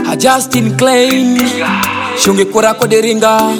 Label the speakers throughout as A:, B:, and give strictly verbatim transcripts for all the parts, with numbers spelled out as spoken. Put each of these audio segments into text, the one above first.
A: A Justin Klein, Shungi Kurako de Ringa,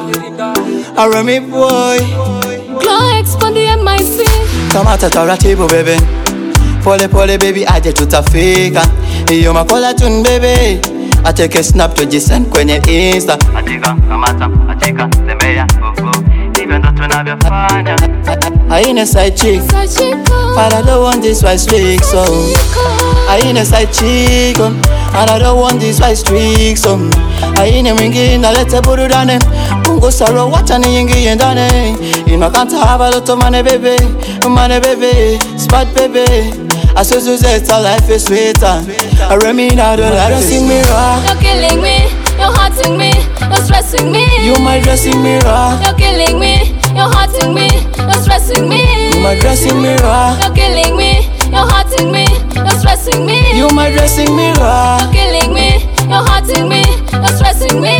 B: A Remy boy,
C: Glow expand the M I C.
B: Kamata taratibu baby, pole pole baby aje tutafika. Iyo makola tun baby, I take a snap to jisend kwenye Insta. Atika kamata, atika tembea gogo, even though tunavyofanya. I ain't a side chick, but I don't want this white streak so. I ain't a side chick, um, and I don't want this white streak so. I ain't a ringi na lete buru dane, Mungu saro wacha ni yingi yendane. Ima kanta have a lot of money baby, money baby, smart baby. I so so say life is sweeter. I remain out of life dressing mirror.
C: You're killing me, you're hurting me, you're stressing me.
B: You my dressing mirror.
C: You're killing me, you're hurting me, you're stressing me.
B: You my dressing mirror.
C: You're killing me, you're hurting me, you're stressing me.
B: You my dressing mirror.
C: You're killing me, you're hurting me, you're stressing me.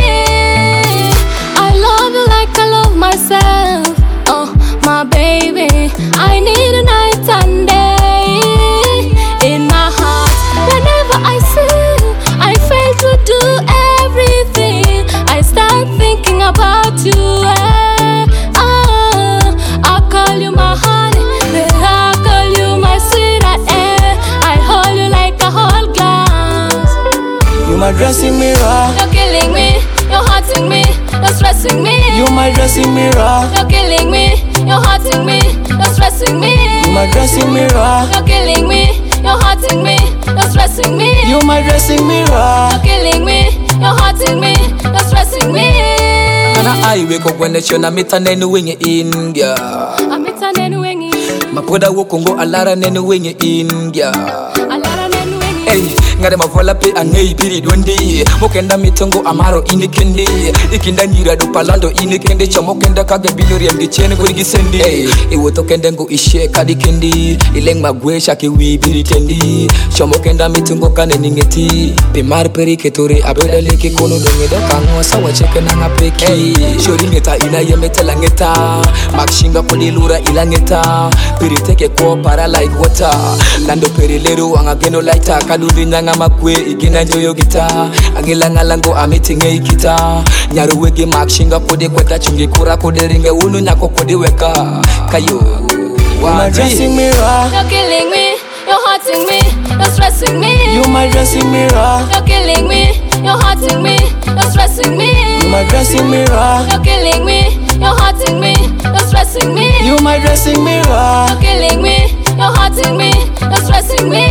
C: I love you like I love myself. Oh, my baby, I need a night and day in my heart. Whenever I see you, I fail to do everything. I start thinking about you. Eh? Ah, I call you my honey, then I call you my sweetheart. Eh? I hold you like a whole glass.
B: You my dressing mirror.
C: You're killing me, you're hurting me, you're stressing me.
B: You my dressing mirror.
C: You're killing me, you're hurting me, you're stressing me.
B: You my dressing mirror.
C: You're killing me, you're hurting me, you're stressing me.
B: You my dressing mirror.
C: You're killing me, you're hurting me, you're stressing me.
A: Kana I wake up when the shona mita nenu wenye India.
C: I'm it an enwingy.
A: Mapoda wokongo alara nenu wenye India.
C: Alara nenwingy.
A: Hey, ngare mavola pe angei piri dondi. Mokenda mitongo amaro inikende. Ikinda nyira do palando inikende. Chamokenda kage bilori amdi chene kurigi sendi. Hey, iwoto kende ngo ishe kadi kendi. Ileng magwe shaki wi biri tendi. Chamokenda mitongo kane ningeti. Pimar peri ketore abeda leke kono dongeda kango sawa cheke nanga peki. Hey, shori ngeta ina yemete langeta. Makshinga poli lura ilangeta. Piri teke ko para like water. Lando peri leru anga geno lighter. Kadudi nyanga makwe igina njoyo gita. Angilanga lango amitinge ikita. Nyaru wege makshinga kode kweka chungi kura kode ringe unu nyako kode weka. Kayo
B: You my dressing mirror.
C: You're killing me, you're hurting me, you're stressing me.
B: You my dressing mirror.
C: You're killing me, you're hurting me, you're stressing me.
B: You my dressing mirror.
C: You're killing me, you're hurting me, you're stressing me.
B: You my dressing mirror.
C: You're killing me, you're hurting me, you're stressing me.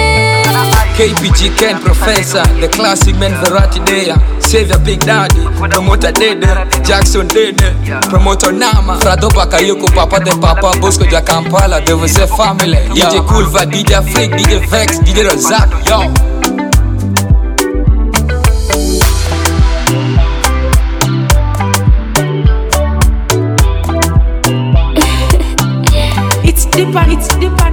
A: K P G Ken Professor, the classic man Verratti Day, Savior Big Daddy, Promoter Dede, Jackson Dede, Promoter Nama, Frado Bakayoko, Papa de Papa, Bosco de Kampala, there was a family. D J Coolva, D J Freak, D J Vex, D J Razak, yo.
D: It's deeper, it's deeper.